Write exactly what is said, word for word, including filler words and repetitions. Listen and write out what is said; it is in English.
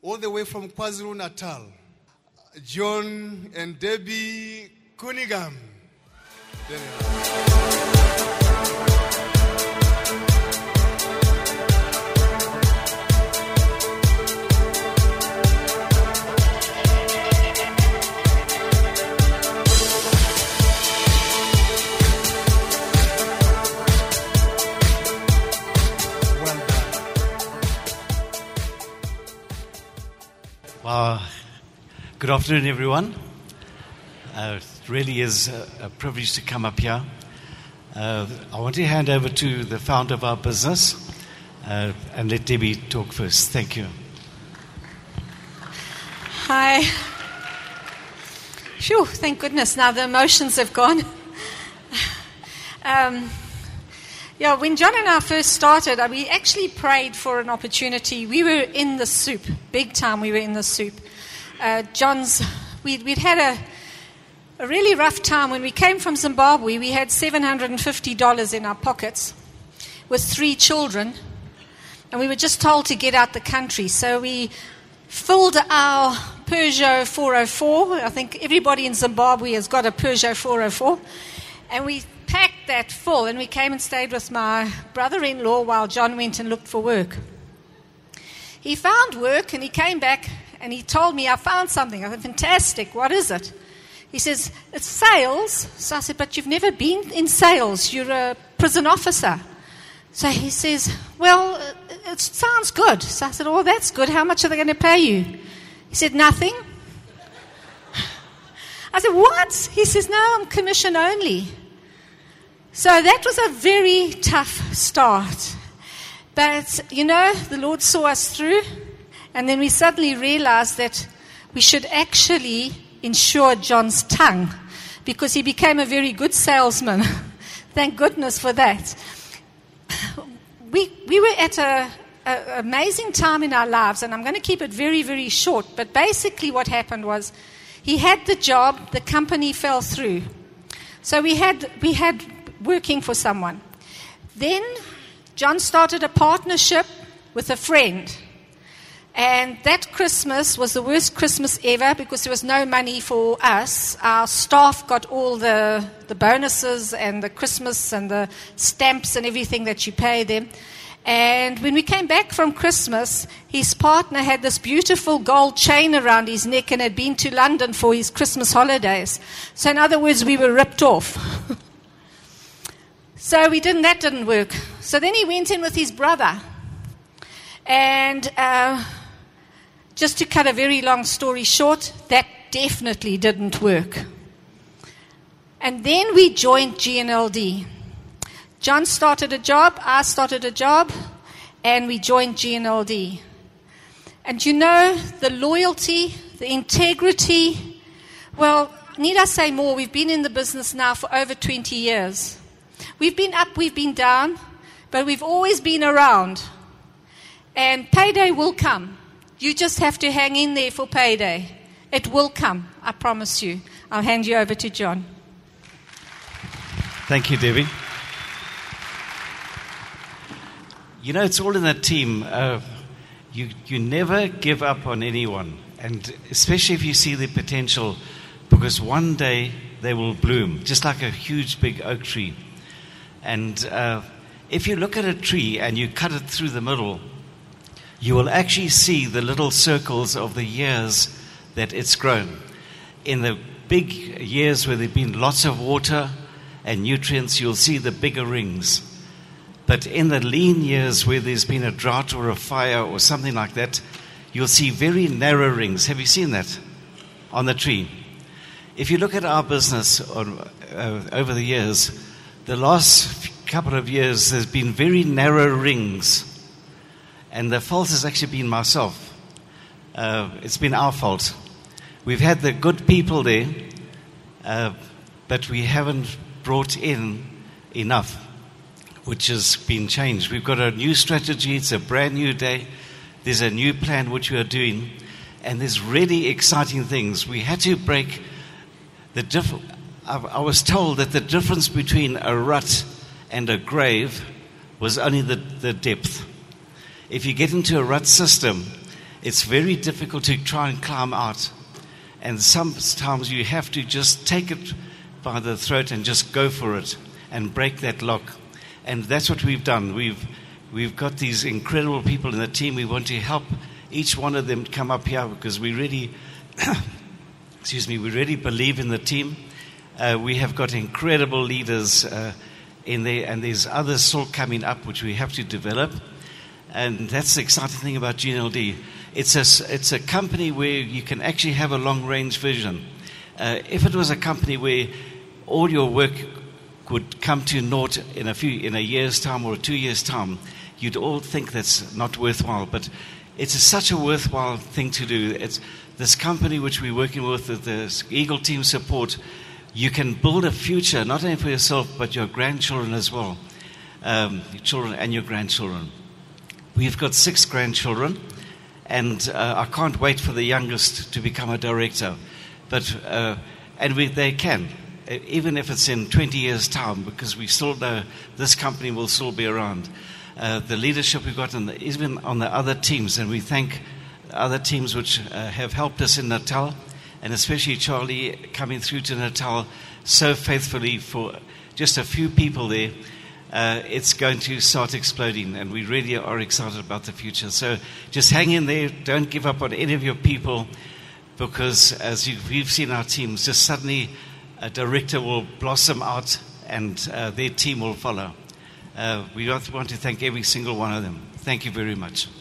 all the way from KwaZulu-Natal, John and Debbie Cunningham. There you are. Wow. Good afternoon, everyone. Uh, it really is a, a privilege to come up here. Uh, I want to hand over to the founder of our business uh, and let Debbie talk first. Thank you. Hi. Phew, thank goodness. Now the emotions have gone. um, yeah, when John and I first started, uh, we actually prayed for an opportunity. We were in the soup, big time. We were in the soup. Uh, John's, we'd, we'd had a, a really rough time when we came from Zimbabwe. We had seven hundred fifty dollars in our pockets with three children, and we were just told to get out the country. So we filled our Peugeot four oh four. I think everybody in Zimbabwe has got a Peugeot four oh four, and we packed that full, and we came and stayed with my brother-in-law while John went and looked for work. He found work, and he came back, and he told me, I found something. I said, fantastic, what is it? He says, it's sales. So I said, but you've never been in sales. You're a prison officer. So he says, well, it sounds good. So I said, oh, that's good. How much are they going to pay you? He said, nothing. I said, what? He says, no, I'm commission only. So that was a very tough start. But, you know, the Lord saw us through, and then we suddenly realized that we should actually insure John's tongue, because he became a very good salesman. Thank goodness for that. We we were at a, a amazing time in our lives, and I'm going to keep it very, very short. But basically what happened was he had the job, the company fell through. So we had we had working for someone. Then John started a partnership with a friend. And that Christmas was the worst Christmas ever because there was no money for us. Our staff got all the, the bonuses and the Christmas and the stamps and everything that you pay them. And when we came back from Christmas, his partner had this beautiful gold chain around his neck and had been to London for his Christmas holidays. So in other words, we were ripped off. So we didn't, that didn't work. So then he went in with his brother. And uh, just to cut a very long story short, that definitely didn't work. And then we joined G N L D. John started a job, I started a job, and we joined G N L D. And you know, the loyalty, the integrity, well, need I say more? We've been in the business now for over twenty years. We've been up, we've been down, but we've always been around. And payday will come. You just have to hang in there for payday. It will come, I promise you. I'll hand you over to John. Thank you, Debbie. You know, it's all in that team. Uh, you, you never give up on anyone, and especially if you see the potential, because one day they will bloom, just like a huge big oak tree. And uh, if you look at a tree and you cut it through the middle, you will actually see the little circles of the years that it's grown. In the big years where there have been lots of water and nutrients, you'll see the bigger rings. But in the lean years where there's been a drought or a fire or something like that, you'll see very narrow rings. Have you seen that on the tree? If you look at our business on, uh, over the years, the last couple of years there's been very narrow rings. And the fault has actually been myself. Uh, it's been our fault. We've had the good people there, uh, but we haven't brought in enough, which has been changed. We've got a new strategy. It's a brand new day. There's a new plan which we are doing. And there's really exciting things. We had to break the diff- I, I was told that the difference between a rut and a grave was only the, the depth. If you get into a rut system it's very difficult to try and climb out. And sometimes you have to just take it by the throat and just go for it and break that lock. And that's what we've done. We've we've got these incredible people in the team. We want to help each one of them come up here because we really, excuse me, we really believe in the team. Uh, we have got incredible leaders uh, in there, and there's others still coming up which we have to develop. And that's the exciting thing about G N L D. It's a, it's a company where you can actually have a long-range vision. Uh, if it was a company where all your work would come to naught in a few, in a year's time or two years' time, you'd all think that's not worthwhile. But it's a, such a worthwhile thing to do. It's this company which we're working with, the, the Eagle Team Support. You can build a future not only for yourself but your grandchildren as well, um, your children and your grandchildren. We've got six grandchildren, and uh, I can't wait for the youngest to become a director. But uh, and we, they can, even if it's in twenty years' time, because we still know this company will still be around. Uh, the leadership we've got, on the, even on the other teams, and we thank other teams which uh, have helped us in Natal, and especially Charlie coming through to Natal so faithfully for just a few people there. Uh, it's going to start exploding, and we really are excited about the future. So just hang in there. Don't give up on any of your people, because as you've, we've seen our teams, just suddenly a director will blossom out and uh, their team will follow. Uh, we want to thank every single one of them. Thank you very much.